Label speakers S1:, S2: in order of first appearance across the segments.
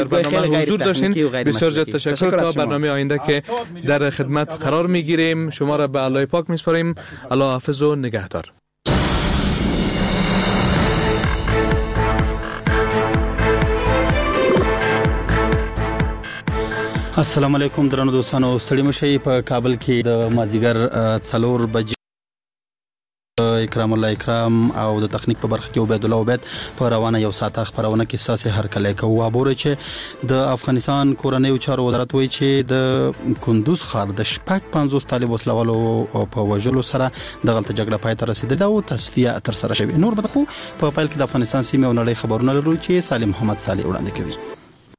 S1: برنامه حضور داشتین. بسیار زیاد تشکر. تا برنامه آینده که در خدمت قرار میگیریم شما را به الله پاک میسپاریم. الله حافظ و نگهدار.
S2: السلام علیکم درنو دوستانو، ستړي مشئ. په کابل کې د مازیګر 4 بجې اکرام الله اکرام او د تخنیک په برخه کې عبید الله عبید په روانه یو ساعت خبرونه کې ساسي هر کله کوي وابوره چې د افغانستان کورنۍ چارو وزارت وایي چې د کندوز ښار د شپږ 50 طالب وسلوالو په وژلو سره د غلطه جګړه پای ته رسیدله او تصفیه تر سره شوی. نور به خو په پیل کې د افغانستان سیمه او نړۍ خبرونه لرو چې سالم محمد صالح وړاندې کوي.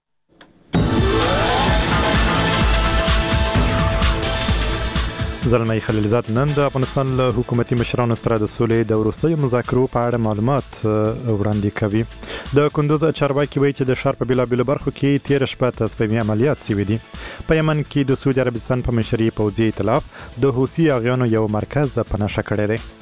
S3: زلمی خلیلزاد نن د افغانستان له حکومتي مشرانو سره د سولې د وروستیو مذاکرو په اړه معلومات وړاندې کوي. د کندوز چارواکي وایي چې د ښار په بیلابیلو برخو کې تیر شپه تصفیوي عملیات شوي دي. په یمن کې د سعودي عربستان په مشرۍ پوځي ائتلاف د حوثي اغیانو یو مرکز په نښه کړی دی.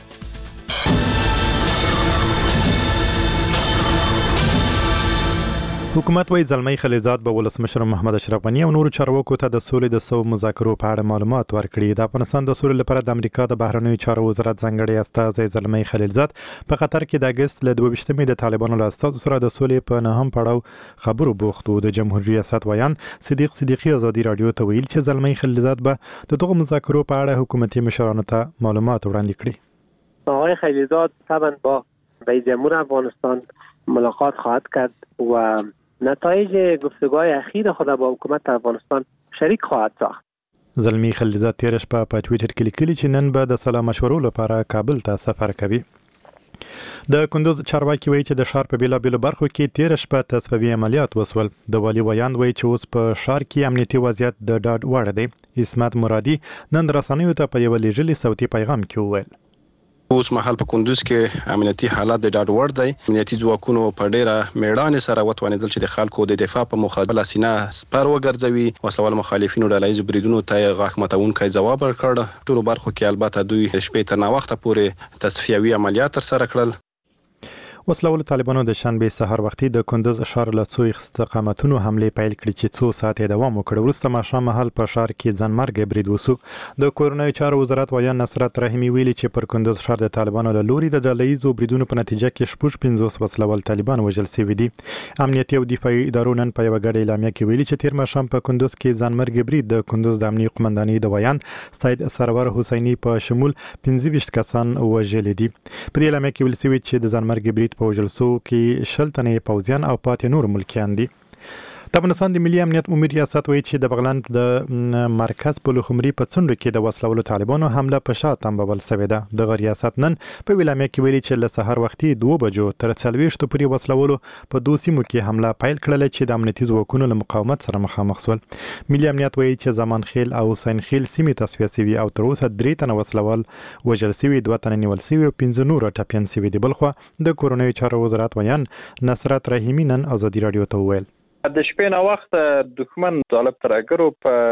S3: حکومت وایي زلمی خلیلزاد به ولسمشر محمد اشرف غني او نورو چارواکو ته د سولې د سو مذاکرو په اړه معلومات ورکړي. د افغانستان د سولې لپاره د امریکا د بهرنیو چارو وزارت ځانګړی استازی زلمی خلیلزاد په قطر کې د اگست له 22مې د طالبانو له استازو سره د سولې په نهم پړاو خبرو بوخت. د جمهوریت ریاست ویان صدیق صدیقی ازادي رادیو ته ویل چې زلمی خلیلزاد به د دغه مذاکرو په اړه حکومتي مشرانو ته معلومات وړاندې کړي.
S4: آقای خلیلزاد طبعا با رئیس جمهور افغانستان ملاقات خواهد کرد و نتایج گفتگوهای اخیر خود با حکومت افغانستان شریک خواهد ساخت.
S3: زلمی خلیلزاد تیر شپه په ټویټر کې لیکلي چې نن به د سلا مشورو لپاره کابل ته سفر کوي. د کندوز چارواکي وایي چې د ښار په بیلابیلو برخو کې تیر شپه تصفیوي عملیات وسول. د والي ویاند وایي چې اوس په ښار کې امنیتي وضعیت د ډاډ وړ دی. اسمت مرادي نن رسنیو ته په یو لیږلي صوتي پیغام کې وویل
S5: اوس مهال په کندوز کې امنیتي حالات د ډاډ وړ دی. امنیتي ځواکونو په ډیره میړانې سره وتوانېدل چې د خلکو د دفاع په مقابله سینه سپر وګرځوي. وسوال مخالفینو ډلهییزو بریدونو ته غاښ ماتونکی ځواب ورکړ. ټولو برخو کې البته دوی شپې تر ناوخته پورې تصفیوي عملیات ترسره کړل.
S3: وسلوالو طالبانو د شنبه سحر وختي د کندوز ښار له څو استقامتونو حمله پیل کړې چې څو ساعت دوام وکړ. وروسته ماښام مهال په ښار کې ځانمرګ برید وسو. د کورنیو چارو وزارت ویان نصرت رحیمي ویلي چې پر کندوز ښار د طالبانو له لوري د ډلهییزو بریدونو په نتیجه کې 50 وسلوال طالبان وژل شوي دي. امنیتي او دفاعي ادارو نن په یو غړي اعلامیه کې ویلي چې تیر ماښام په کندوز کې ځانمرګ برید د کندوز د امنیتي قومندانۍ د ویان سید سرور حسیني په شمول 25 کسان وژل دي. په دې اعلامیه کې ویل شوی چې د ځانمرګ برید په وژل سو کې شل تنې پوځیان او پاتې نور ملکیان دي. د افغانستان د ملي امنیت عمومي ریاست وایي چې د بغلان د مرکز په لوخمري په څنډو کې د وسلوالو طالبانو حمله په شا تنبول شوې ده. دغه ریاست نن په ویلامه کې ویلي چې له سحر وختي 2 بجو تر 40 پورې وسلوالو په دوه سیمو کې حمله پیل کړله چې د امنیتي ځواکونو له مقاومت سره مخامخ شول. ملي امنیت وایي چې زمان خیل او حسین خیل سیمې تصفیه شوي او تر اوسه 3 تنه وسلوال وژل شوي، 2 تنه نیول شوي او 15 نور ټپیان شوي دي. بلخو د کورنیو چارو وزارت ویان نصرت رحیمي نن ازادي رادیو ته وویل
S6: د شپې نه وخت دښمن طالب ترګرو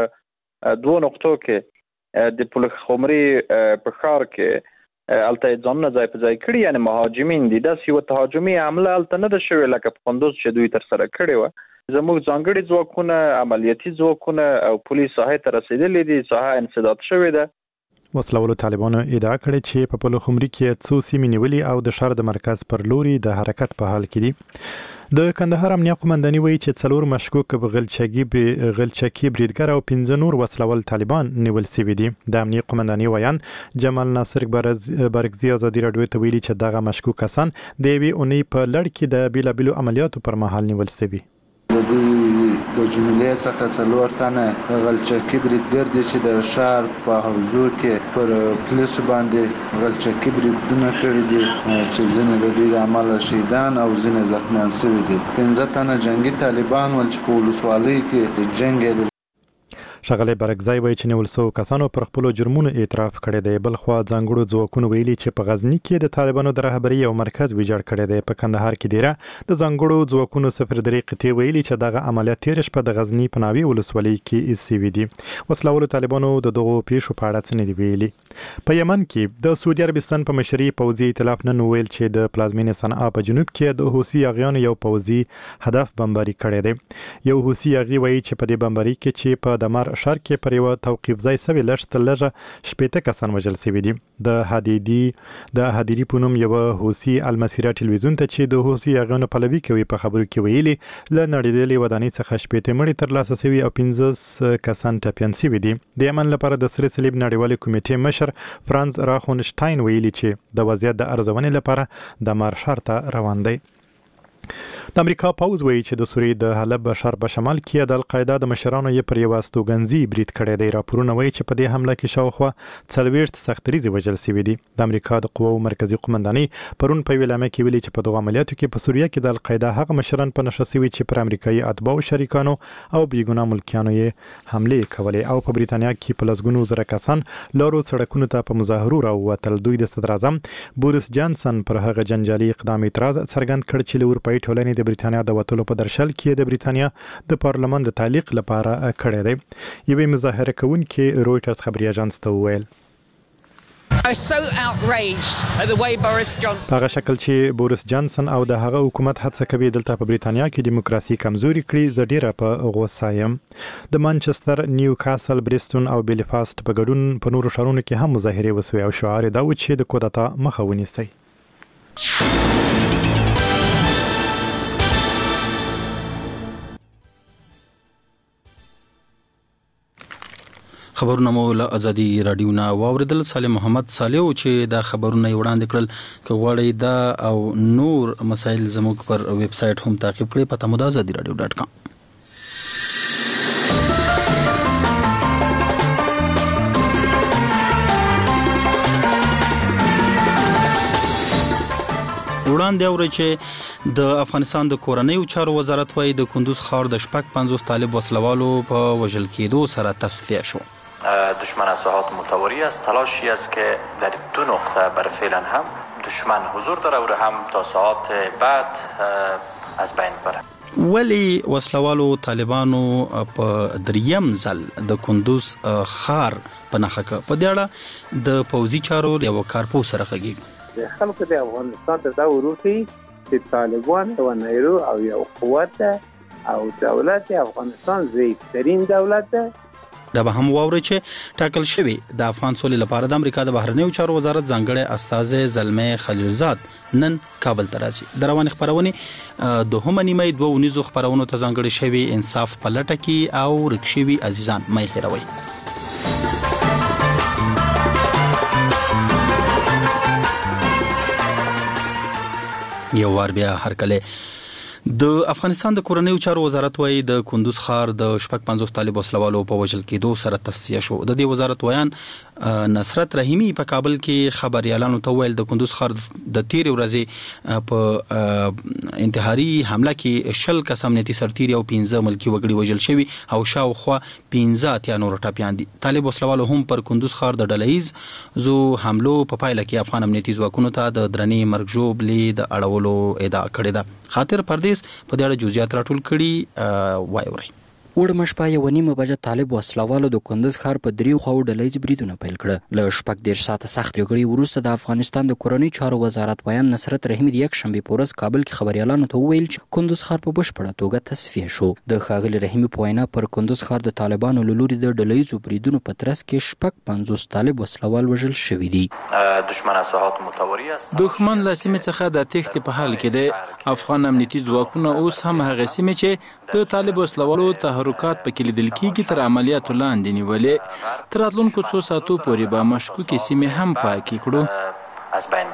S6: په دوه نقطو کې د پلخمري په ښار کې الته ځانونه ځای په ځای کړي، یعنی مهاجمین دي. داسې یو تهاجمي حمله الته نه ده شوې لکه په کندوز چې دوی تر سره کړې وه. زموږ ځانګړي ځواکونه، عملیاتي ځواکونه او پولیس ساحې ته رسېدلي دي. ساحه انسداد شوې ده.
S3: وسلوالو طالبانو ادعا کړې چې په پلخمري کې څو سیمې نیولې او د ښار د مرکز پر لوري د حرکت په حال کې دي. د کندهار امنیه قومنداني وایي چې 4 مشکوک غلچکي بریدګر او 15 نور وسلوال طالبان نیول شوي دي. د امنیه قومنداني ویان جمال ناصر بارګزي ازادي رادیو ته ویلي چې دغه مشکوک کسان د یوې اونۍ په لړ کې د بیلابیلو عملیاتو پر مهال نیول شوي.
S7: د جملې څخه 4 تنه غلچکي بریدګر دي چې د ښار په حوزو کې پر پولیسو باندې غلچکي بریدونه کړي دي چې ځینې د دوی د عمله شهیدان او ځینې زخمیان شوي دي. 15 تنه جنگي طالبان ول چې په ولسوالۍ کې جنګ
S3: ښاغلی برګزی وایي چې نیول شوو کسانو پر خپلو جرمونو اعتراف کړی دی. بل خوا ځانګړو ځواکونو ویلي چې په غزني کې د طالبانو د رهبرۍ یو مرکز ویجاړ کړی دی. په کندهار کې دیره د ځانګړو ځواکونو 03 قطعې ویلي چې دغه عملیات تېره شپه د غزني په ناوې ولسوالۍ کې ایسوي دي. وسلهوالو طالبانو د دغو پیښو په اړه څه نه دي ویلي. په یمن کې د سعودي عربستان په مشرۍ پوځي ائتلاف نن ویل چې د پلازمینې صنعا په جنوب کې د حوثي اغیانو یو پوځي هدف بمباري کړی دی. یو حوثي اغي وایي چې په دې بمباري کې چې په دمار ښار کې پر یو توقیف ځای سوي لږ 15 کسان وژل شوي دي. د هدیری په نوم یو حوثي المسیره ټلویزیون ته چې د حوثي اغیانو پلوي کوي په خبرو کې ویلي له نړیدلې ودانۍ څخه 15 مړي ترلاسه شوي او 15 کسان ټپیان شوي دي. د یمن لپاره د سره صلیب نړیوالې کمیټې مشر فرانز راخونشتاین ویلي چې د وضعیت د ارزونې لپاره د مار ښار ته روان دی. د امریکا پوځ وایي چې د سوریې د حلب ښار په شمال کې د القاعده د مشرانو یې پر یو استوګنځي برید کړی دی. راپورونه وایي چې په دې حمله کې شاوخوا 40 سختریزې وژل شوي دي. د امریکا د قواو مرکزي قومندانۍ پرون په ویلامه کې ویلي چې په دغه عملیاتو کې په سوریه کې د القاعده هغه مشران په نښه شوي چې پر امریکایي اتباعو شریکانو او بیګناه ملکیانو یې حملې کولې. او په بریتانیا کې په لسګونو زره کسان لارو سړکونو ته په مظاهرو راووتل. دوی د صدر اعظم بوریس جانسن پر هغه جنجالي اقدام اعتراض څرګند کړ چې له اروپایي ټولنې د بریتانیا د وتلو په درشل کې د بریتانیا د پارلمان د تعلیق لپاره کړی دی. یوې مظاهره کوونکې رویټرز خبري اژانس ته وویل په هغه شکل چې بوریس جانسن او د هغه حکومت هڅه کوي دلته په بریتانیا کې دیموکراسي کمزوري کړي، زه ډیره په غوسه یم. د مانچستر، نیوکاسل، بریسټون او بیلفاست په ګډون په نورو ښارونو کې هم مظاهرې وسوې او شعار دا و چې د کودتا مخه ونیسئ.
S2: خبرونه مو له ازادي رادیو نه واوریدل. سالم محمد صالح چې دا خبرونه وړاندې کړل. که غواړئ دا او نور مسایل زموږ پر ویب سټ هم تعقیب کړئ. پته مو د azadiradio.com. وړاندې اورئ چې د افغانستان د کورنیو چارو وزارت وايي د کندوز ښار د 50 طالب وسلوالو په وژل کېدو سره تصفیه شو.
S8: دشمن از ساحات متواری است. تلاشی است که در دو نقطه بر فعلا هم دشمن حضور داره و هم تا ساعات بعد از بین بره.
S2: ولی وسلوالو طالبانو په دریم ځل د کندوز ښار په نښه کړ. په دې اړه د پوځي چارو یو کارپو سره غږیږي.
S4: خلق د افغانستان ته دا وروتي چې طالبان و نیرو او یو قوت او دولت افغانستان ضعیفترین دولت ده.
S2: دا به هم واوري چې ټاکل شوی د افغان سولې لپاره د امریکا د بهرنیو چارو وزارت ځانګړی استازی زلمه خلیلزاد نن کابل ته راځي. د روانې خبرونه دوهمه نیمه 2 ونیزو خبرونو ته ځانګړی شوی انصاف په لټه کې او رکشوي عزیزان مې هیروي. یو وار بیا هرکله د افغانستان د کورنیو چارو وزارت وايي د کندوز ښار د 50 طالب وسلوالو په وژل کېدو سره تصفیه شو. د دې وزارت ویان نصرت رحیمی په کابل کې خبريالانو ته ویل د کندوز ښار د تیر ورځې په انتحاري حمله کې 10 کس امنیتي سرتیري او 15 ملکی وګړي وژل شوي او شاوخوا 15 نور ټپیان دي. طالب وسلوالو هم پر کندوز ښار د ډلهیز زو حملو په پایله کې افغان امنیتي ځواکونو ته د درنې مرګ ژوبلې د اړولو ادعا کړې ده. خاطر پردیس په دې اړه جزئیات راټول کړي وایوري.
S9: وړمه شپه 1:30 بجې طالب وسلوالو د کندوز ښار په دریو خواو ډلهیز بریدونه پیل کړه. له 14 ساعته سخت جګړې وروسته د افغانستان د کورنیو چارو وزارت ویان نصرت رحیمی د یک شنبه په ورځ کابل کې خبريالانو ته ویل چې کندوز ښار په بشپړه توګه تصفیه شو. د ښاغلي رحیمی په وینا پر کندوز ښار د طالبانو له لوري د ډلهیز بریدونو په ترڅ کې 50 طالب وسلوال وژل شوي دي.
S8: دشمن از ساحات متواری است.
S10: دښمن له سیمې څخه د تښتې په حال کې دی. افغان امنیتي ځواکونه اوس هم هغه سیمې چې د طالب وسلوالو تحرکات پکې لیدل کېږي تر عملیاتو لاندې نیولې. تر راتلونکو 2 ساعتو پورې به مشکوکې سیمې هم پاکې کړو.
S8: از بین بره.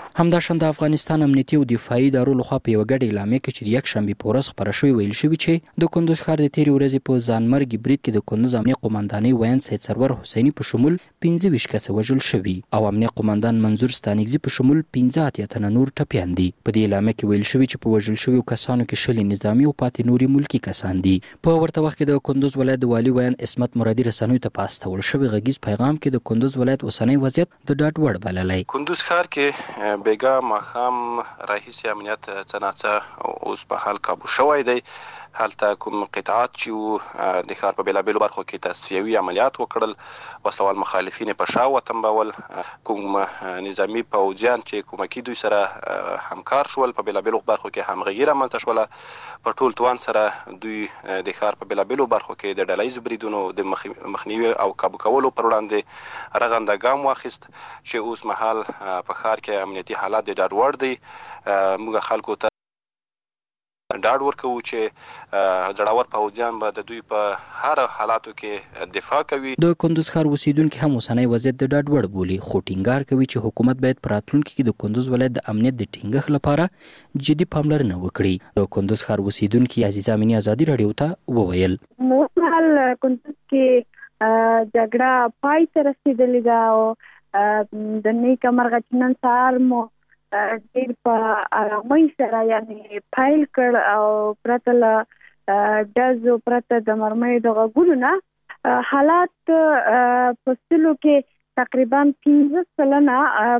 S9: همداشان د افغانستان امنیتي او دفاعي ادارو لخوا په یو ګډ اعلامیه کې چې د یکشنبې په ورځ خپره شوې ویل شوي چې د کندوز ښار د تېرې ورځې په ځانمرګي برید کې د کندوز امنیه قومندانۍ ویاند سید سرور حسیني په شمول 25 کسه وژل شوي او امنیه قومندان منظور ستانکزي په شمول 15 تنه نور ټپیان دي. په دې اعلامیه کې ویل شوي چې په وژل شویو کسانو کې شل نظامي او پاتې نوري ملکی کسان دي. په ورته وخت کې د کندوز ولایت د والي ویاند اسمت مرادي رسنیو ته په استول شوی غږیز پیغام کې د کندوز ولایت اوسنی وضعیت د ډاډ وړ بللی.
S5: کندوز ښار کې بیګا ماښام راهیسې امنیت څه ناڅه اوس په حال کابو شوی دی. هلته کوم قطعات چې د ښار په بېلابېلو برخو کې تصفیوي عملیات وکړل، وسلوال مخالفین په شا وتمبول، کوم نظامي پوځیان چې کومکي دوی سره همکار شول په بېلابېلو برخو کې همغږي رامنځته شوله. په ټول توان سره دوی د ښار په بېلابېلو برخو کې د ډله ییزو بریدونو د مخنیوي او کابو کولو پر وړاندې رغنده ګام واخیست چې اوس مهال په ښار کې امنیتي حالات د ډاډ وړ دی. موږ خلکو ته ډاډ ورکوو چې زړور پوځیان به د دوی په هر حالاتو کې دفاع کوي.
S9: د کندوز ښار اوسیدونکي هم اوسنی وضعیت د ډاډ وړ بولي، خو ټینګار کوي چې حکومت باید په راتلونکي کې د کندوز ولایت د امنیت د ټینګښت لپاره جدي پاملرنه وکړي. د کندوز ښار اوسیدونکي عزیزه امینی ازادي راډیو ته وویل
S11: مهال کندوز کې جګړه پای ته رسیدلې ده او د نیکه مرغه چې نن سهار مو ډېر په آرامۍ سره یعنی پیل کړ او پرته له ډزو پرته د مرمیو د غږونو نه حالات په سلو کې تقریبا 15 سلنه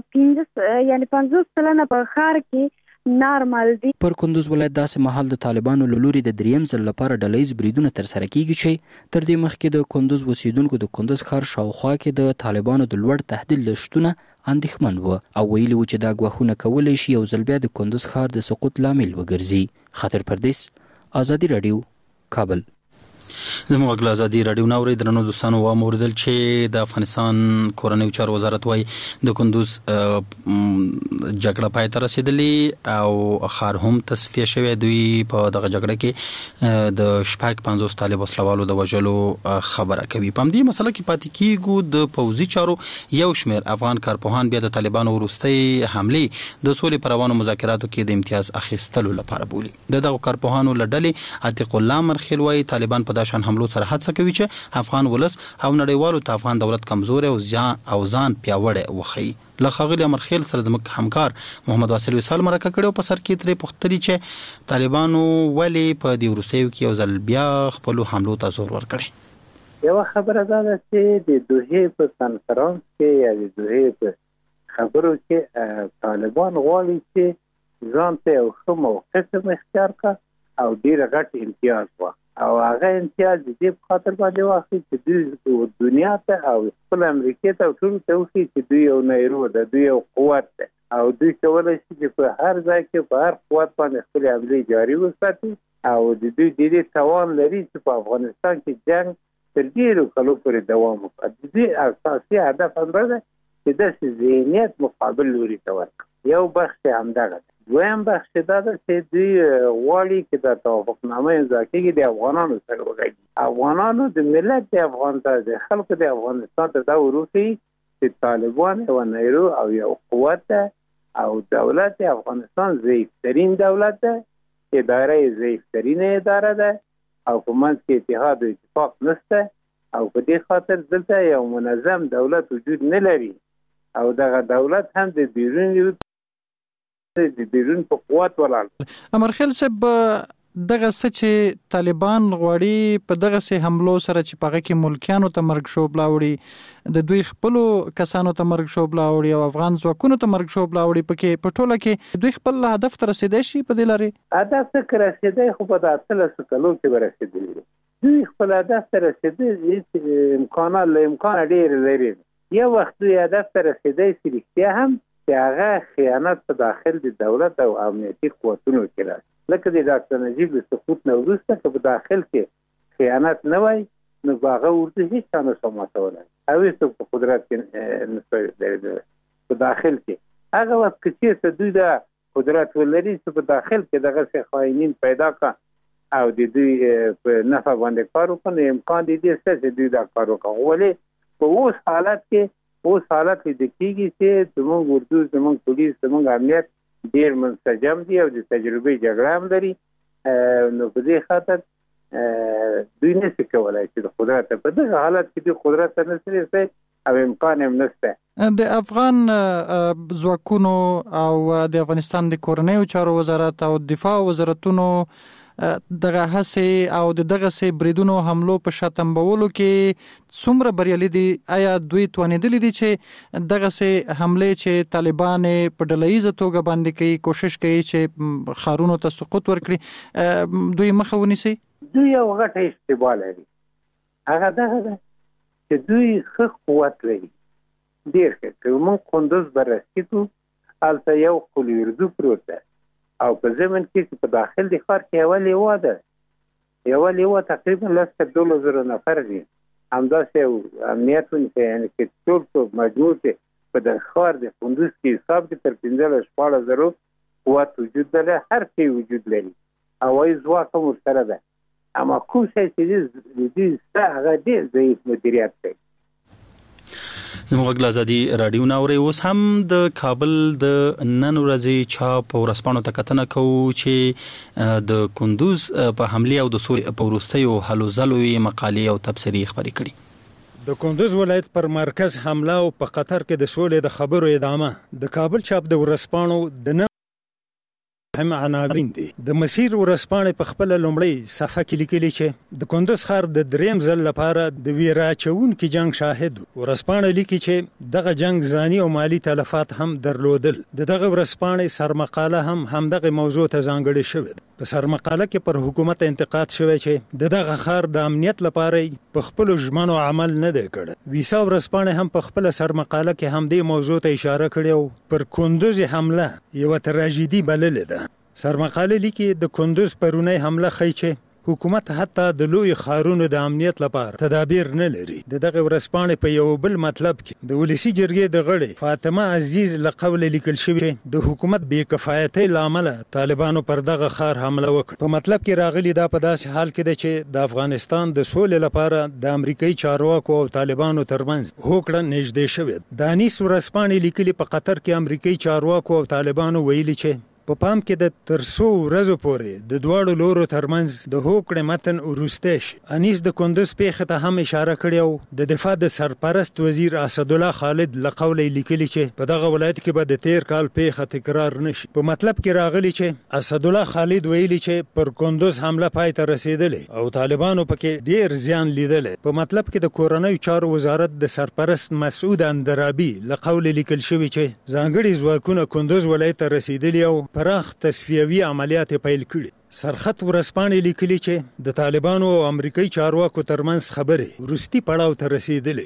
S11: په ښار کې نارمل دي.
S9: پر کندوز ولایت داسې مهال د طالبانو له لوري د دریم ځل لپاره ډله ییز بریدونه ترسره کیږي چې تر دې مخکې د کندوز اوسیدونکو د کندوز ښار شاوخوا کې د طالبانو د لوړ تهدید له شتونه اندېښمن وو او ویلي وو چې دا ګواښونه کولی شي یو ځل بیا د کندوز ښار د سقوط لامل وګرځي. خاطر پردیس، ازادي راډیو، کابل.
S2: زموږ غږ ازادي راډیو نه اوري. درنو دوستانو واوریدل چې د افغانستان کورنیو چارو وزارت وايي د کندوز جګړه پای ته رسیدلې او ښار هم تصفیه شوی. دوی په دغه جګړه کې د 50 طالب وسلوالو د وژلو خبره کوي. په همدې مسله کې پاتې کیږو د پوځي چارو یو شمېر افغان کارپوهان بیا د طالبانو وروستۍ حملې د سولې پر روانو مذاکراتو کې د امتیاز اخیستلو لپاره بولي. دغه کارپوهانو له ډلې عتیق الله مرخیل وايي طالبان په داشان حملو سره هڅه کوي چې افغان ولس او نړیوالو ته افغان دولت کمزوري او ځان پیاوړی وښيي. له ښاغلي امرخیل سره زموږ همکار محمد واصل وصال مرکه کړې او په سر کې ترې پوښتنې چې طالبانو ولې په دې وروستیو کې یو ځل بیا خپلو حملو ته زور ورکړی.
S12: یوه خبره دا ده چې د دوحې په کنفرانس کې یا د دوحې په خبرو کې طالبان غواړي چې ځان ته یو ښه موقف اختیار کړه او ډېر غټ امتیاز واخلي او هغه امتیاز د دې په خاطر باندې واخلي چې دوی دنیا ته او خپل امریکا ته ټول ته وښيي چې دوی یو نیرو ده، دوی یو قوت ده او دوی کولی شي چې په هر ځای کې په هر قوت باندې خپل حملې جاري وساتي او د دوی د دې توان لري چې په افغانستان کې جنگ تر ډېرو کلو پورې دوام وکړي. د دې اساسي هدف همدا ده چې داسې ذهنیت مقابل لوري ته ورکړي. یو بخش همدغه ده. دویم بخش دا ده چې دوی غواړي چې د توافقنامه امضا کېږي د افغانانو سره وغږیږي. افغانانو د ملت د افغان ته د خلکو د افغانستان ته دا وروښيي چې طالبان یو نیرو او یو قوت ده او دولت افغانستان ضعیفترین دولت ده، اداره ضعیفترین اداره ده او په منځ کې اتحاد او اتفاق نشته او په دې خاطر دلته یو منظم دولت وجود نه لري او دغه دولت هم د بیرون په قوت ولاړ.
S1: امرخیل صاحب دغه څه چې طالبان غواړي په دغه سه حملو سره چې پغه کې ملکیانو ته مرګ شوب لاوړي، د دوی خپل کسانو ته مرګ شوب لاوړي او افغان ځواکونو ته مرګ شوب لاوړي، پکې په ټوله کې دوی خپل هدف ته رسیدای شي په دې لارې.
S12: هدف ته رسیدای خو په 13 کلو کې ورسېدلی. دوی خپل هدف ته رسیدي امکانات ډېر لري. یو وخت دوی هدف ته رسیدای شي رښتیا هم چې هغه خیانت په داخل د دولت او امنیتي قوتونو کې راځي. لکه د ډاکټر نجیب د سقوط نه وروسته که په داخل کې خیانت نه وای نو هغه ورته هیڅ چا نه شو ماتولی او هېڅوک په قدرت کې نه په داخل کې هغه وخت که چېرته دوی دا قدرت ولري چې په داخل کې دغسې خاینین پیدا کړه او د دوی په نفع باندې کار وکړي نو امکان د دې شته چې دوی دا کار وکړي. ولې په اوس حالت کې اوس حالت د کېږي چې زموږ اردو زموږ پولیس زموږ امنیت ډېر منسجم دي او د تجربې جګړه هم لري. نو په دې خاطر دوی نشي کولای چې د قدرت په دغه حالت کې د قدرت ته نشي رسي او امکان هم نشته.
S1: د افغان ځواکونو او د افغانستان د کورنیو چارو وزارت او دفاع وزارتونو دغه هڅې او دغه سه بریدونو حملو په شاتمبولو کې څومره بریالي دي؟ آیا دوی توانیدلی دي چې دغه سه حمله چې طالبان په ډلهیزه توګه باندې کوي کوشش کوي چې خارونو ته سقوط ورکړي دوی مخه ونیسي؟
S12: دوی یو غټه اشتباه لري. هغه دغه چې دوی ښه قوت لري ډېر ښه. که موږ کندوز بررسي هلته یو قول اردو پروت ده او په زمن کې په داخل د ښار کې یوه لیوه ده. یوه لیوه تقریبا 12,000 نفر دي. همداسې یو امنیت ونیسي، یعنې چې ټول په مجموع کې په د ښار د کندوز کې حساب کې تر 15,000 قوت وجود لري، هر شی وجود لري، هوایي ځواک هم ورسره ده. اما کوم شی چې د دې ستا هغه ډېر ضعیف مدیریت دی.
S2: زموږ غږ ازادي رادیو ناوري اوس هم د کابل د نن ورځې چاپ ورسپانو ته کتنه کوو چې د کندوز په حمله او د سولې په وروستیو هلو ځلو مقالې او تبصرې خبرې کړي.
S13: د کندوز ولایت پر مرکز حمله او په قطر کې د سولې د خبرو ادامه. د کابل چاپ د ورسپانو د هم عناوین دي. د مسیر ورسپانې په خپل لومړی صفحه کې لیکلي چې د کندوز ښار د دریم ځل لپاره د ویراچونکي جنگ شاهد. ورسپانې لیکي چې دغه جنگ ځاني او مالی تلفات هم درلودل. دغه ورسپانې سرمقاله هم دغه موضوع ته ځانګړې شوې. په سرمقاله کې پر حکومت انتقاد شوی چې دغه ښار د امنیت لپاره په خپل ژمنو عمل نه دی کړی. ویسا ورسپانې هم په خپل سرمقاله کې هم دې موضوع ته اشاره کړې او پر کندوز حمله یو تراژیدي بللې ده. سرمقاله لیکي د کندوز پرونی حمله ښیي چې حکومت حتی د لوی ښارونو د امنیت لپاره تدابیر نه لري. دغه ورسپانې په یو بل مطلب کې د ولسی جرګې د غړي فاطمه عزیز له قوله لیکل شوی د حکومت بې کفایتۍ له امله طالبانو پر دغه ښار حمله وکړه. په مطلب کې راغلی دا په داسې حال کې ده چې د افغانستان د سولې لپاره د امریکایي چارواکو او طالبانو ترمنځ هوکړه نږدې شوې. دانیس ورسپانې لیکلي په قطر کې امریکایي چارواکو او طالبانو ویلي چې په پام کې د تر څو ورځو پورې د دواړو لورو ترمنځ د هوکړې متن وروستی شي. انیس د کندوز پیښې ته هم اشاره کړې او د دفاع د سرپرست وزیر اسدالله خالد له قوله لیکلي چې په دغه ولایت کې به د تیر کال پیښه تکرار نشي. په مطلب کې راغلی چې اسدالله خالد ویلي چې پر کندوز حمله پای ته رسیدلې او طالبانو پکې ډیر زیان لیدلی. په مطلب کې د کورنیو چارو وزارت د سرپرست مسعود اندرابي له قوله لیکل شوی چې ځانګړي ځواکونه کندوز ولایت ته رسیدلي او پراخ تصفیوي عملیات پیل کړي. سرخط ورسپانې لیکلي چې د طالبانو او امریکایي چارواکو ترمنځ خبرې وروستي پړاو ته رسیدلې.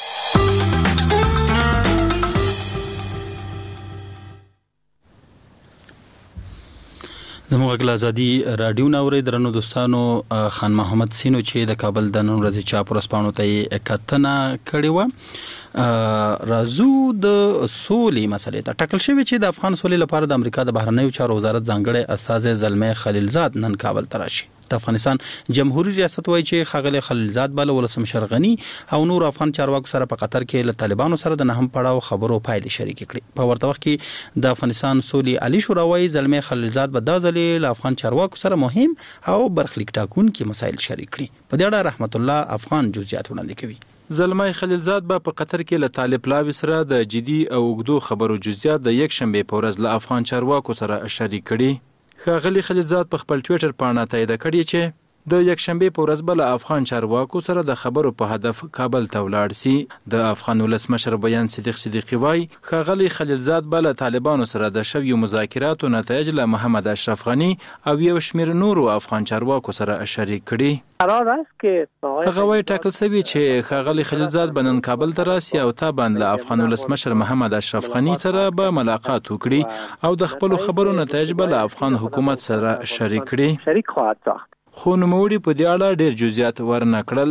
S2: زموږ غږ ازادي رادیو ناوري درنو دوستانو خان محمد سینو چې د کابل د نن ورځې چاپ ورسپانو ته کتنه کړې و. رازو د سولې مسلې ته ټاکل شوی چې د افغان سولې لپاره د امریکا د بهرنیو چارو وزارت ځانګړی استازی زلمي خلیلزاد نن کابل ته راشي. د افغانستان جمهوریت ریاست وایي چې ښاغلی خلیلزاد به له ولسمشر غني او نور افغان چارواکو سره په قطر کې له طالبانو سره د نهم پړاو خبرو پایلې شریکې کړي. په ورته وخت کې د افغانستان سولې عالی شورا وایي زلمي خلیلزاد به دا ځلې له افغان چارواکو سره مهم او برخلیک ټاکونکي مسایل شریک کړي. په دې اړه رحمت الله افغان جزئیات وړاندې کوي.
S10: زلمي خلیلزاد به په قطر کې له طالب لاوي سره د جدي او اوږدو خبرو جزئیات د یک شنبه په ورځ له افغان چارواکو سره شریک کړي. ښاغلي خلیلزاد په خپل ټویټر باندې تایید کړی چې د یک شنبه په ورځ بل افغان چارواکو سره د خبرو په هدف کابل ته ولاړ سي. د افغان ولسمشر بیان صدیق صدیقی وای ښاغلي خلیلزاد بل طالبانو سره د شویو مذاکراتو نتایج له محمد اشرف غنی او یو شمیر نورو افغان چارواکو سره شریک کړي. هغه وای ټاکل شوی چې ښاغلي خلیلزاد بنن کابل ته راسي او تابان له افغان ولسمشر محمد اشرف غنی سره به ملاقات وکړي او د خپل خبرو نتایج بل افغان حکومت سره شریک کړي.
S4: شریک خواهد ساخت.
S10: خو نوموړي په دې اړه ډېر جزئیات ورنکړل.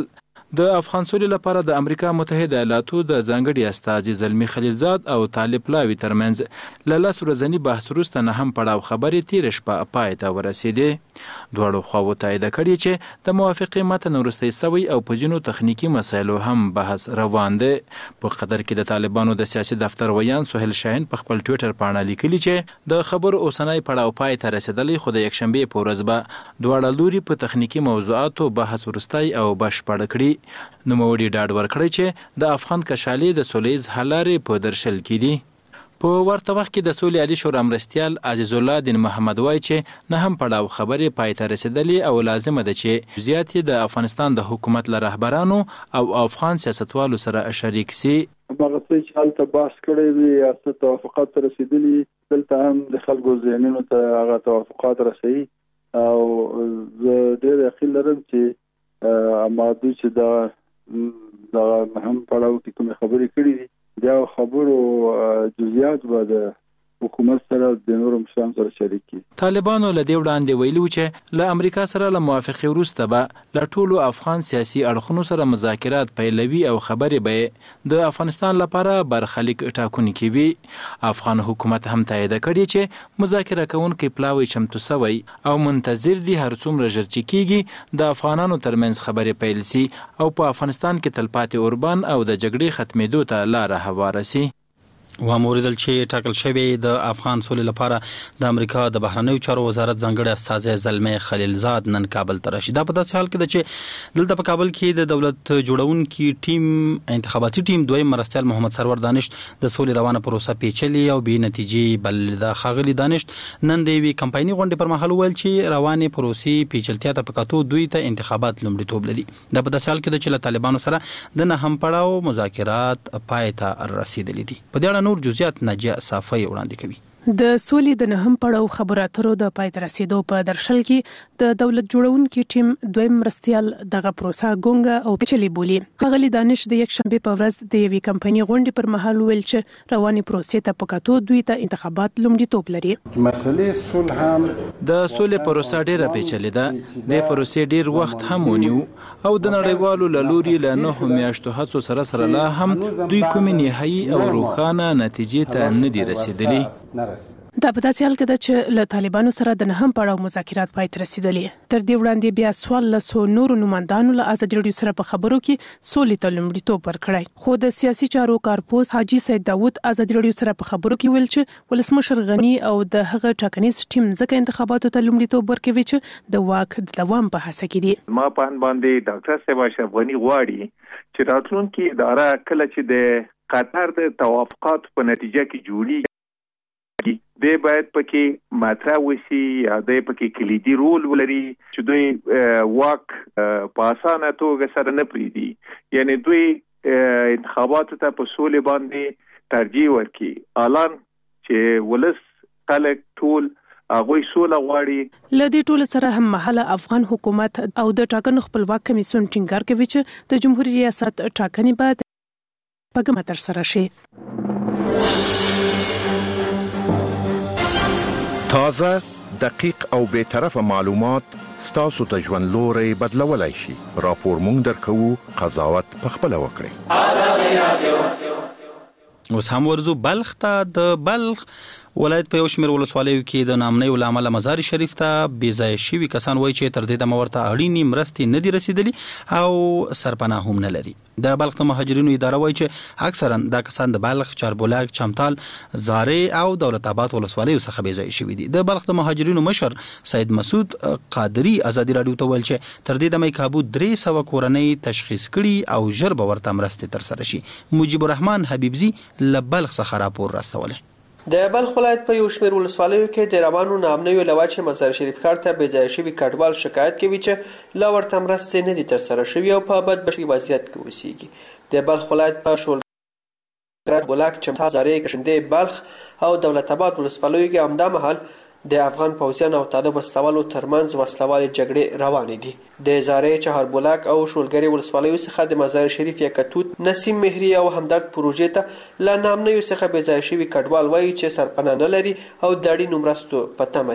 S10: د افغان سولې لپاره د امریکا متحده ایالاتو د ځانګړي استازي زلمی خلیلزاد او طالب لاوي ترمنځ له 10 ورځني بحث وروسته نه هم پړاو خبرې تیر شپه پای ته ورسېدې. دواړو خواو تایید کړي چې د موافقې متن وروسته سوي او په جنو تخنیکی مسایلو هم بحث روان دی. په قطر کې د طالبانو د سیاسي دفتر ویان سهیل شاهین په خپل ټوئیټر باندې لیکلي چې د خبرو اوسنۍ پړاو پای ته رسیدلی، خو د یکشنبه په ورځ به دواړه لوري په تخنیکی موضوعاتو بحث ورستای او بشپړ کړي. نوموړي ډاډ ورکړی چې د افغان کشالي د سولیز حل لارې په درشل کې دي. په ورته وخت کې د سولې عالی شورا مرستیال عزیز الله دین محمد وایي چې نه هم پړاو خبرې پای ته رسیدلې او لازمه ده چې زیات د افغانستان د حکومت له رهبرانو او افغان سیاستوالو سره شریک سي.
S14: هغه څه چې حالت بحث کړی وي یا توافقات رسیدلي، دلته هم د خلکو ذهنونو ته هغه توافقات رسوي او زه ډېر یقین لرم چې امادو چې دا هم پړاو کې کومې خبرې کړې دي، دا خبرو جزئیات به د حکومت سره د نورو مشرانو سره شریک کړي.
S10: طالبانو له دې وړاندې ویلي چې له امریکا سره له موافقې وروسته به له ټولو افغان سیاسي اړخونو سره مذاکرات پیلوي او خبرې به د افغانستان لپاره برخلیک ټاکونکي وي. افغان حکومت هم تایید کړي چې مذاکره کوونکي پلاوی چمتو سوی او منتظر دي هر څومره ژر چې کیږي د افغانانو ترمنځ خبرې پیل سي او په افغانستان کې تلپاتې اوربان او د جګړې ختمېدو ته لاره هواره سي.
S2: واموریدل چې ټاکل شوی د افغان سولې لپاره د امریکا د بهرنیو چارو وزارت ځانګړي استازی زلمی خلیلزاد نن کابل ته راشي. دا په داسې حال کې ده چې دلته په کابل کې د دولت جوړونکي ټیم انتخاباتي ټیم دویم مرستیال محمد سرور دانش د سولې روانه پروسه پیچلې او بې نتیجې بل د خاغلی دانش نن د یوې کمپایني غونډې پر مهال ویل چې روانه پروسې پیچلتیا ته پکاتو دوی ته انتخابات لومړیتوب لري. دا په داسې حال کې ده چې له طالبانو سره د نه هم پړاو مذاکرات پای ته رسیدلي دي. په دې اړه نور جزئیات ناجیه صافی وړاندې کوي.
S15: د سولې د نهم پړاو خبرو اترو د پای ته رسیدو په درشل کې د دولت جوړونکي ټیم دویم مرستیال دغه پروسه ګونګه او پیچلې بولي. خغلی دانش د یکشنبه په ورځ د یوې کمپایني غونډې پر مهال ویل چې رواني پروسې ته پکاتو دوی ته انتخابات لومړیتوب لري.
S10: مسلې صلح هم د سولې پروسه ډیره پیچلې ده. د پروسې ډیر وخت هم ونیو او د نړیوالو له لوري له 9 میاشتو هڅو سره لا هم دوی کومې نهایي او روښانه نتیجې ته نه دي رسیدلي.
S15: دا په داسې حال کې ده چې له طالبانو سره د نهم پړاو مذاکرات پای ته رسیدلي. تر دې وړاندې بیا 1400 نورو نمائندانو له ازادي راډیو سره په خبرو کې سولې ته لومړیتوب ورکړی. خو د سیاسي چارو کارپوس حاجی سید داوود ازادي راډیو سره په خبرو کې ویل چې ولسمشر غنی او د هغه ټاکنیز ټیم ځکه انتخاباتو ته لومړیتوب ورکوي چې د واک د دوام په هڅه کې دي.
S16: ما په باندې ډاکټر صاحب اشرف غنی غواړي چې راتلونکي اداره کله چې د قطر د توافقات په نتیجه کې جوړي دی باید پکې مطرح وسی یا دی پکې کلیدي رول ولري چې دوی واک په اسانه توګه سره نه پریدي. یعنی دوی انتخاباتو ته په سولې باندې ترجیح ورکړي. الان چې ولس خلک ټول هغه سوله غواړي.
S15: لدې ټول سره هم محله افغان حکومت او د ټاکنو خپلواک کمیسیون ټینګار کوي چې د جمهوریت ریاست ټاکنې بعد په ګمه تر سره شي.
S17: تازه، دقیق او بے طرفه معلومات ستاسو ته ژوند لوري بدلولای شي. راپور مونږ درکو، قضاوت پخپله وکړئ.
S2: اوس هم ورزو بلخ ته. د بلخ ولایت په یو شمېر ولسوالیو کې د نامنۍ له امله مزار شریف ته بې ځایه شوي کسان وایي چې تر دې دمه ورته اړینې مرستې نه دي رسیدلي او سرپناه هم نه لري. د بلخ د مهاجرینو اداره وایي چې اکثرا دا کسان د بلخ، چاربولاک، چمتال، زارې او دولت آباد ولسوالیو څخه بې ځایه شوي دي. د بلخ د مهاجرینو مشر سید مسعود قادری ازادي راډیو ته ویل چې تر دې دمه کابو 300 کورنۍ تشخیص کړي او ژر به ورته مرستې ترسره شي. مجيب الرحمن حبیبزي له بلخ څخه راپور راستولی.
S18: د بلخ ولایت په یو شمېر ولسوالیو کې د روانو نامنویو له وجې مزار شریف ښار ته بې ځایه شوي کډوال شکایت کوي چې لا ورته مرستې نه دي ترسره شوي او په بدبختي وضعیت کې اوسېږي. د بلخ ولایت په شولګرد، بولاک، چمتال، زارې، کشندې، بلخ او دولت آباد ولسوالیو کې همدا مهال د افغان پوځیانو او طالب وسلوالو ترمنځ وسلوالې جګړې روانې دي. د زارې، چهاربولاک او شولګرې ولسوالیو څخه د مزار شریف یکتوت، نسیم مهري او همدرد پروژې ته له نامنویو څخه بې ځایه شوي کډوال وایي چې سرپناه نه لري او د اړینو مرستو په تمه دي.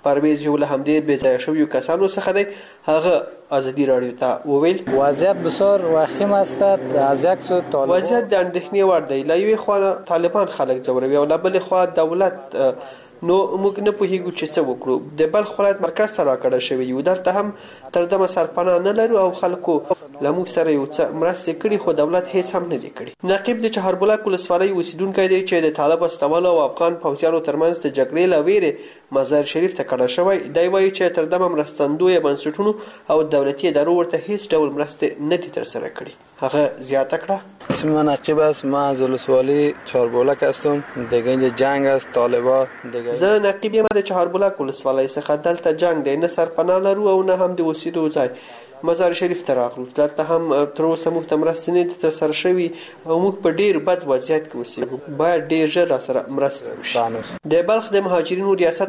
S18: پرویز یو له همدې بې ځایه شویو کسانو څخه دی. هغه ازادي رادیو ته وویل
S19: وضعیت بسیار وخیم است. از یک سو طالبان
S18: وضعیت د اندېښنې وړ دی. له یوې خوا طالبان خلک ځوروي او له بلې خوا دولت نو موږ نه پوهیږو چې څه وکړو. د بلخ ولایت مرکز ته راکړه شوی یو. دلته هم تر دمه سرپناه نه لرو او خلکو له موږ سره یو څه مرستې کړي خو دولت هیڅ هم نه دی کړی. نقیب د چهاربلاک ولسوالۍ اوسیدونکی دی چې د طالب استوالو او افغان پوځیانو ترمنځ د جګړې له ویرې مزار شریف ته کډه شوی دی. وایي چې تر دمه مرستندویه بنسټونو او دولتي ادارو ورته هیڅ ډول مرستې نه دي ترسره کړي. هغه زیاته کړه
S19: اسم من نقیب است. من از ولسوالی چهاربلاک هستم. دیگه اینجا جنگ است. طالبان دیگه
S18: زه نقیب یم د چهاربلاک ولسوالۍ څخه. دلته جنگ دی، نه سرپناه لرو او نه هم د اوسېدو ځای. مزار شریف ته راغلو. دلته هم تر اوسه موږ ته مرستې نه دي ترسره شوي او موږ په ډیر بد وضعیت کې اوسېږو. باید ډیر ژر راسره مرسته وشي. د بلخ د مهاجرینو ریاست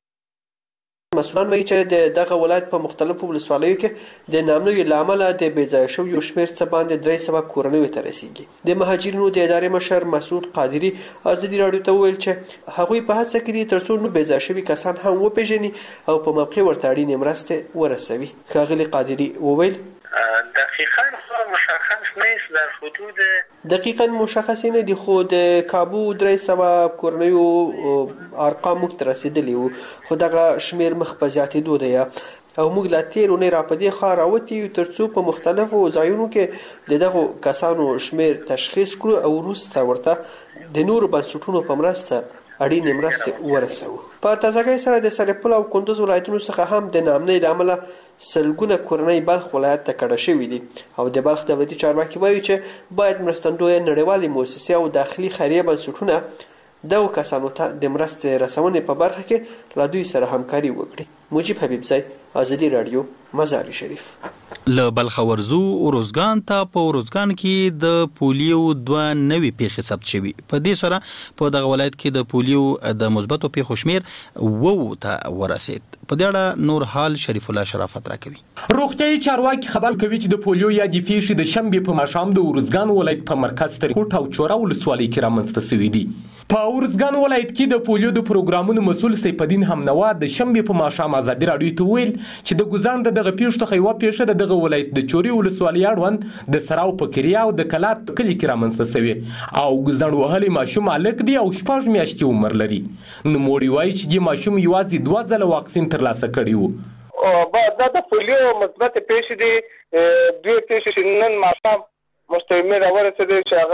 S18: مسؤلان وایي چې دغه ولایت په مختلفو ولسوالیو کې د نامنوي له امله د بې ځایه شویو شمېر څه باندې 300 کورنیو ته رسیږي. د مهاجرینو د ادارې مشر مسعود قادري ازادي رادیو ته وویل چې هغوی په هڅه کې دي ترڅو نور بې ځایه شوي کسان هم وپېژني او په موقع ورته اړینې مرستې ورسوي. ښاغلي قادري وویل
S20: دقیقاً مشخص نیست، در حدود
S18: دقیقاً مشخص نه دي خو د کابو 300 کورنیو ارقام موږ ته رسیدلی وو خو دغه شمېر مخ په زیاتېدو دی او موږ لا تیر اونۍ را په دې خوا راوتي یو ترڅو په مختلفو ځایونو کې د دغو کسانو شمېر تشخیص کړو او وروسته ورته د نورو بنسټونو په مرسته اړینې مرستې ورسوو. په تازګۍ سره د سرپل او کندوز ولایتونو څخه هم د نامنۍ له امله سلګونه کورنۍ بلخ ولایت ته کډه شوي دي او د بلخ دولتي چارواکي وایي چې باید مرستندویه نړیوالې مؤسسې او داخلي خیریه بنسټونه دغو کسانو ته د مرستې رسونې په برخه کې له دوی سره همکاري وکړي. مجيب حبیبزی، ازادي رادیو، مزار شریف.
S2: له بلخ ورزو روزګان ته په روزګان کې د پولیو 2 نوي پیښې ثبت شوي. په دې سره په دغه ولایت کې د پولیو د مثبتو پیښو شمېر 2 ته ورسید. په دې اړه نور حال شریف الله شرافت راکوي.
S21: روغتیايي چارواکي خبر کوي چې د پولیو یا د پیښې د شنبې په ماښام د روزګان ولایت په مرکز ترکوټ او چوره ولسوالۍ کې رامنځته شوي دي. په روزګان ولایت کې د پولیو د پروګرامونو مسؤل سیف الدین همنوا د شنبې په ماښام ازادي رادیو ته ویل چې د ګوزان دغه پیښو څخه یوه پیښه د دغه ولایت د چوري ولسوالۍ اړوند د سراو په کریا او د کلات په کلي کې رامنځته شوې او ګوزن وهلي ماشوم هلک دی او 6 میاشتې عمر لري. نوموړي وایي چې د ماشوم یوازې 2 ځله واکسین ترلاسه کړی و.
S22: دا د پولیو مثبت پیښې دي. 2 پیښې چې نن ماښام مستعمل راورسېدې چې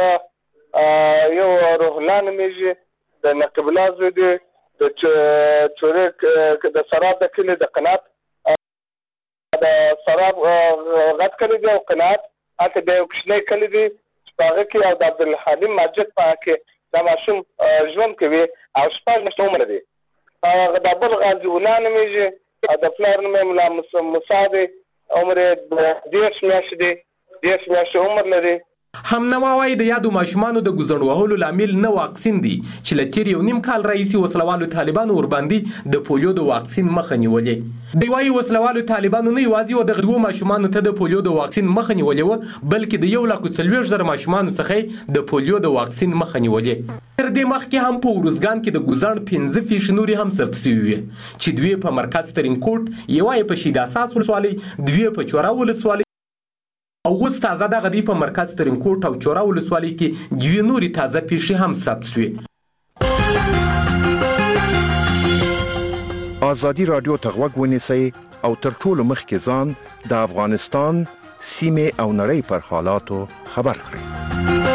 S22: هغه یو روحلا نومیږي، د نقیب الله زوی دی، د چورې د سراب د کلي د قنات د سراب غټ کلی دی او قنات هلته د یو کوچنی کلی دی چې په هغه کې او د عبدالحلیم مسجد په هغه کې دا ماشوم ژوند کوي او 6 میاشتې عمر دی. هغه د بل غازي الله نومیږي او د پلار نوم یې ملا موسی دی، عمر یې 10 میاشتې دی، 10 میاشتې عمر لري.
S21: همنوا وایي د یادو ماشومانو د ګوزن وهلو لامل نه واکسین دی چې له تیر 1.5 کال راهیسې وسلوالو طالبانو ورباندې د پولیو د واکسین مخه نیولې. دوی وایي وسلوالو طالبانو نه یوازې دغه 2 ماشومانو ته د پولیو د واکسین مخه نیولې وه بلکې د 140,000 ماشومانو څخه د پولیو د واکسین مخه نیولې. تر دې مخکې هم په روزګان کې د ګوزن 15 پیښې نورې هم ثبت شوي وې چې 2 په مرکز ترینکوټ، 1 په شهید اساس ولسوالۍ، 2 په چوره ولسوالۍ او اوس تازه دغه دی په مرکز ترینکوټ او چوره ولسوالۍ کې 2 نورې تازه پیښې هم ثبت شوې.
S17: ازادي رادیو ته غوږ ونیسئ او تر ټولو مخکې ځان د افغانستان سیمې او نړۍ پر حالاتو خبر کړئ.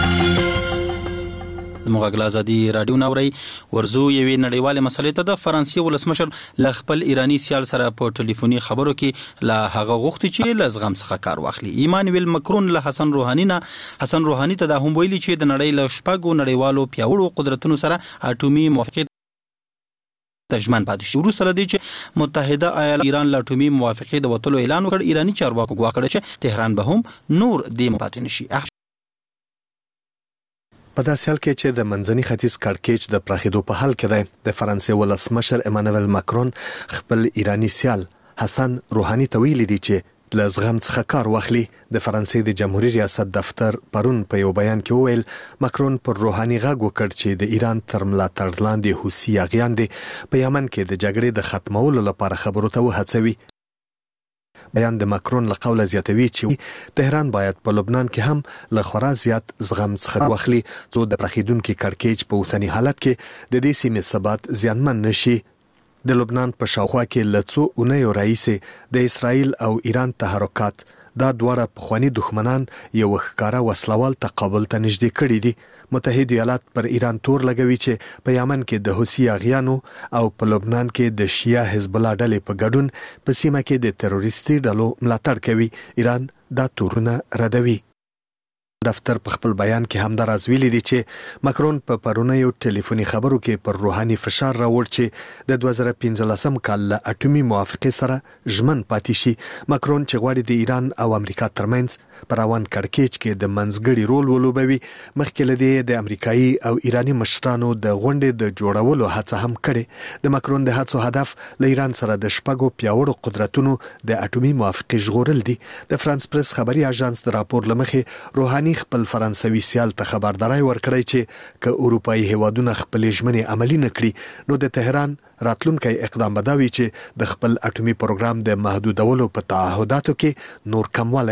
S2: مغاګل ازادي رادیو نوري ورزو یوې نړیوالې مسلې ته د فرانسې ولسمشر ل خپل ایرانی سیال سره په ټلیفوني خبرو کې لا هغه غوښتي چې لزغم څخه کار واخلي. ایمانویل مکرون له حسن روحاني ته د هم ویلي چې د نړۍ له شپږو نړیوالو پیاوړو قدرتونو سره اټومي موافقه تجمن پاتې شي. وروسته لدی چې متحده ایالات ایران له اټومي موافقه د وټلو اعلان وکړ، ایرانی چارواکو ګواښ کړ چې تهران به هم نور د پاتې نشي.
S23: په داسې حال کې چې د منځني ختیځ کړکېچ د پراخېدو په حال کې دی، د فرانسې ولسمشر ایمانویل ماکرون خپل ایرانی سیال حسن روحاني ته ویلي دی چې له زغم څخه کار واخلي. د فرانسې د جمهوریت ریاست دفتر پرون په یو بیان کې وویل ماکرون پر روحاني غږ وکړ چې د ایران تر ملاتړ لاندې حوثي یاغیان دي په یمن کې د جګړې د ختمولو لپاره خبرو ته وهڅوي. بیان د ماکرون له قوله زیاتوي چې تهران باید په لبنان کې هم له خورا زیات زغم څخه واخلي څو د پراخیدونکو کړکېچ په اوسني حالت کې د دې سیمې ثبات زیانمن نشي. د لبنان په شاوخوا کې له څو اونیو راهیسې د اسرائیل او ایران تحرکات دا دواړه پخواني دښمنان یو ښکارا وسلوال تقابل ته نږدې کړي دي. متحده ایالات پر ایران تور لګوي چې په یمن کې د حوثي یاغیانو او په لبنان کې د شیعه حزب الله ډلې په ګډون په سیمه کې د تروریستي ډلو ملاتړ کوي. ایران دا تورونه ردوي. دفتر په خپل بیان کې هم دا راز ویلي دي چې ماکرون په پرونیو ټلیفوني خبرو کې پر روحاني فشار راوړ چې د 2015 کال له اټومي موافقې سره ژمن پاتې شي. ماکرون چې غواړي د ایران او امریکا ترمنځ په روان کړکېچ کې د منځګړي رول ولوبوي. مخکې له دې د امریکایي او ایراني مشرانو د غونډې د جوړولو هڅه هم کړې. د ماکرون د هڅو هدف له ایران سره د شپږو پیاوړو قدرتونو د اټومي موافقې ژغورل دي. د فرانس پریس خبري اژانس د راپور لمخې روحاني خپل فرانسوي سیال ته خبرداري ورکړی چې که اروپאי هیوادونه خپل ژمنې عملی نکړي نو د تهران راتلونکي اقدام بداوي چې د خپل اټومي پروګرام د محدودولو په تعهداتو کې نور کموالی